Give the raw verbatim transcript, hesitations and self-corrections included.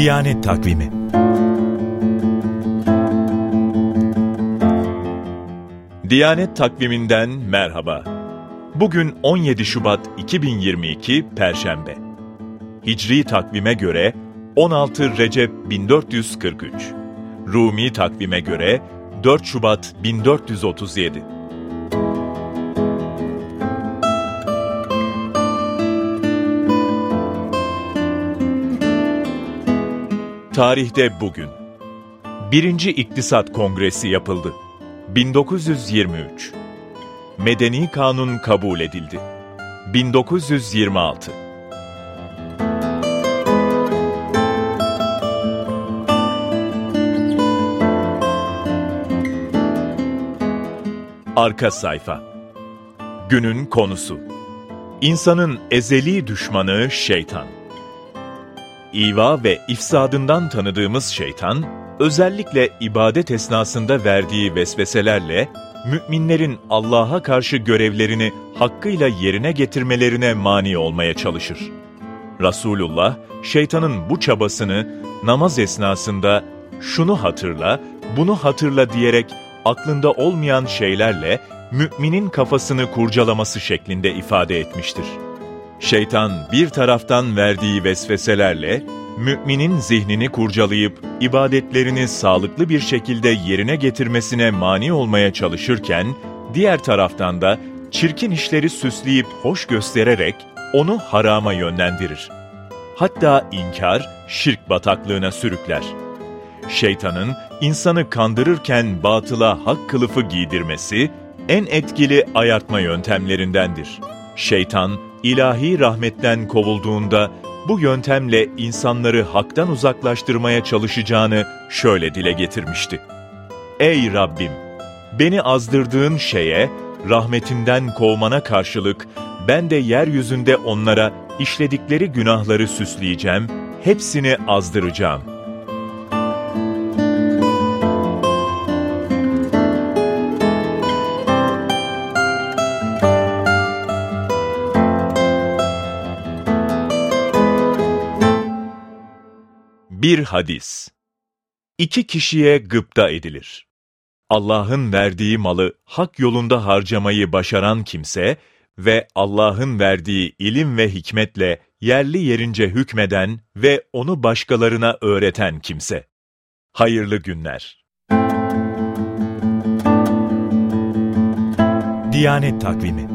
Diyanet Takvimi. Diyanet Takvimi'nden merhaba. Bugün on yedi Şubat iki bin yirmi iki Perşembe. Hicri takvime göre on altı Recep bin dört yüz kırk üç. Rumi takvime göre dört Şubat bin dört yüz otuz yedi. Tarihte bugün. Birinci İktisat Kongresi yapıldı. bin dokuz yüz yirmi üç. Medeni Kanun kabul edildi. bin dokuz yüz yirmi altı. Arka sayfa. Günün konusu. İnsanın ezeli düşmanı şeytan. İva ve ifsadından tanıdığımız şeytan, özellikle ibadet esnasında verdiği vesveselerle, müminlerin Allah'a karşı görevlerini hakkıyla yerine getirmelerine mani olmaya çalışır. Resulullah, şeytanın bu çabasını namaz esnasında şunu hatırla, bunu hatırla diyerek aklında olmayan şeylerle müminin kafasını kurcalaması şeklinde ifade etmiştir. Şeytan bir taraftan verdiği vesveselerle, müminin zihnini kurcalayıp ibadetlerini sağlıklı bir şekilde yerine getirmesine mani olmaya çalışırken, diğer taraftan da çirkin işleri süsleyip hoş göstererek onu harama yönlendirir. Hatta inkar, şirk bataklığına sürükler. Şeytanın insanı kandırırken batıla hak kılıfı giydirmesi, en etkili ayartma yöntemlerindendir. Şeytan, ilahi rahmetten kovulduğunda bu yöntemle insanları haktan uzaklaştırmaya çalışacağını şöyle dile getirmişti. Ey Rabbim! Beni azdırdığın şeye, rahmetinden kovmana karşılık, ben de yeryüzünde onlara işledikleri günahları süsleyeceğim, hepsini azdıracağım. Bir hadis. İki kişiye gıpta edilir. Allah'ın verdiği malı hak yolunda harcamayı başaran kimse ve Allah'ın verdiği ilim ve hikmetle yerli yerince hükmeden ve onu başkalarına öğreten kimse. Hayırlı günler. Diyanet Takvimi.